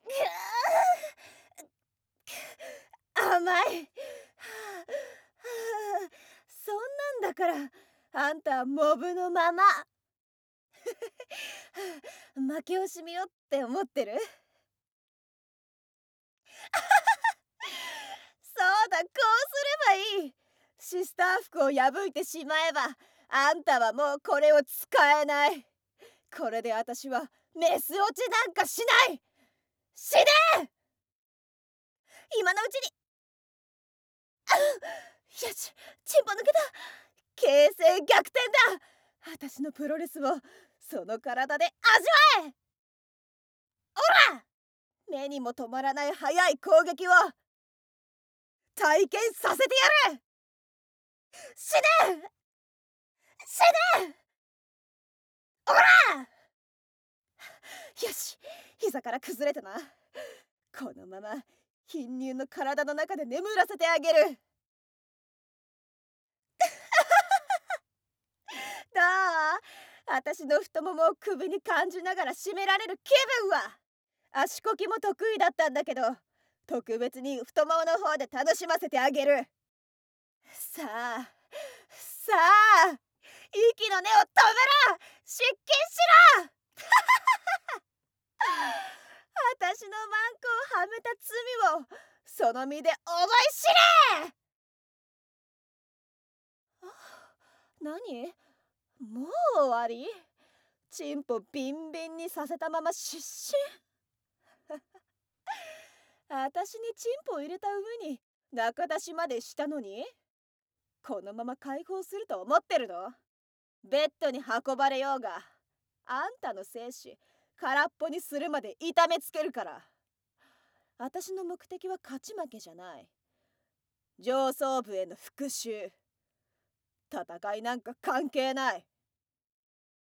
甘い。そんなんだからあんたはモブのまま。負け惜しみよって思ってる？そうだ、こうすればいい。シスター服を破いてしまえばあんたはもうこれを使えない。これで私はメス落ちなんかしない。死ね。今のうちに。よし、チンポ抜けた。形勢逆転だ。私のプロレスをその体で味わえ。おら、目にも止まらない速い攻撃を体験させてやる。死ね。死ね。おら。よし、膝から崩れたな。このまま貧乳の体の中で眠らせてあげる。どう？私の太ももを首に感じながら締められる気分は。足こきも得意だったんだけど、特別に太ももの方で楽しませてあげる。さあ、さあ、息の根を止めろ。失禁しろ。私のマンコをはめた罪をその身で思い知れ。何？もう終わり？チンポビンビンにさせたまま失神。私にチンポを入れた上に中出しまでしたのに、このまま解放すると思ってるの？ベッドに運ばれようがあんたの精子空っぽにするまで痛めつけるから。私の目的は勝ち負けじゃない。上層部への復讐。戦いなんか関係ない。